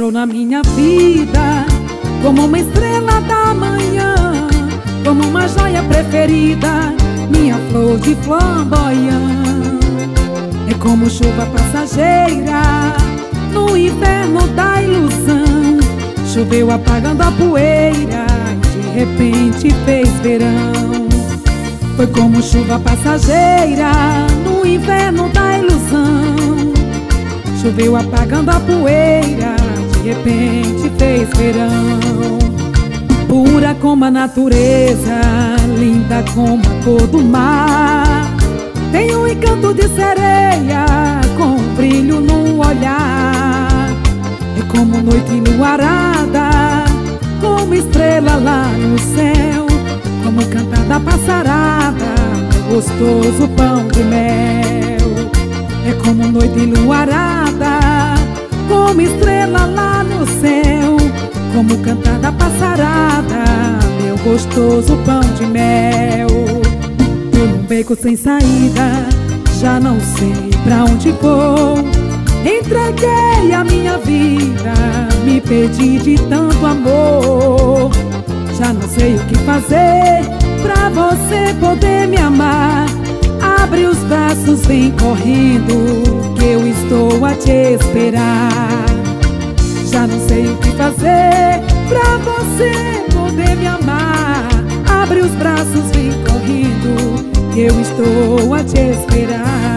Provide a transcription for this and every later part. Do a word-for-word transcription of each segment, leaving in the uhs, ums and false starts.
entrou na minha vida como uma estrela da manhã, como uma joia preferida, minha flor de flamboyant. É como chuva passageira no inverno da ilusão. Choveu apagando a poeira e de repente fez verão. Foi como chuva passageira no inverno da ilusão. Choveu apagando a poeira, de repente fez verão. Pura como a natureza, linda como a cor do mar. Tem um encanto de sereia com um brilho no olhar. É como noite enluarada, como estrela lá no céu, como cantar da passarada, gostoso pão de mel. É como noite enluarada, como estrela lá no céu, como cantar da passarada, meu gostoso pão de mel. Tô num beco sem saída, já não sei pra onde vou. Entreguei a minha vida, me perdi de tanto amor. Já não sei o que fazer pra você poder me amar. Abre os braços, vem correndo, que eu estou a te esperar. Já não sei o que fazer pra você poder me amar. Abre os braços, vem correndo, que eu estou a te esperar.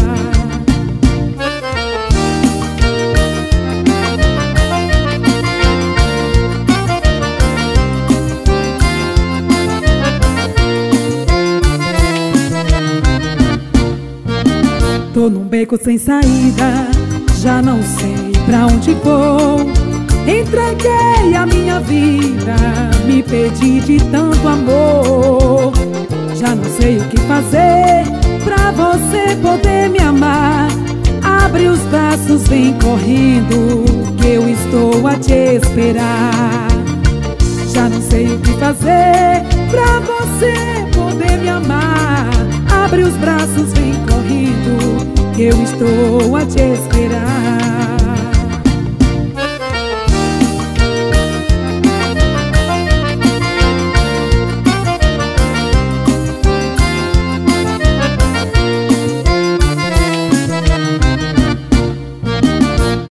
Tô num beco sem saída, já não sei pra onde vou. Entreguei a minha vida, me perdi de tanto amor. Já não sei o que fazer pra você poder me amar. Abre os braços, vem correndo, que eu estou a te esperar. Já não sei o que fazer pra você poder me amar. Abre os braços, vem correndo, que eu estou a te esperar.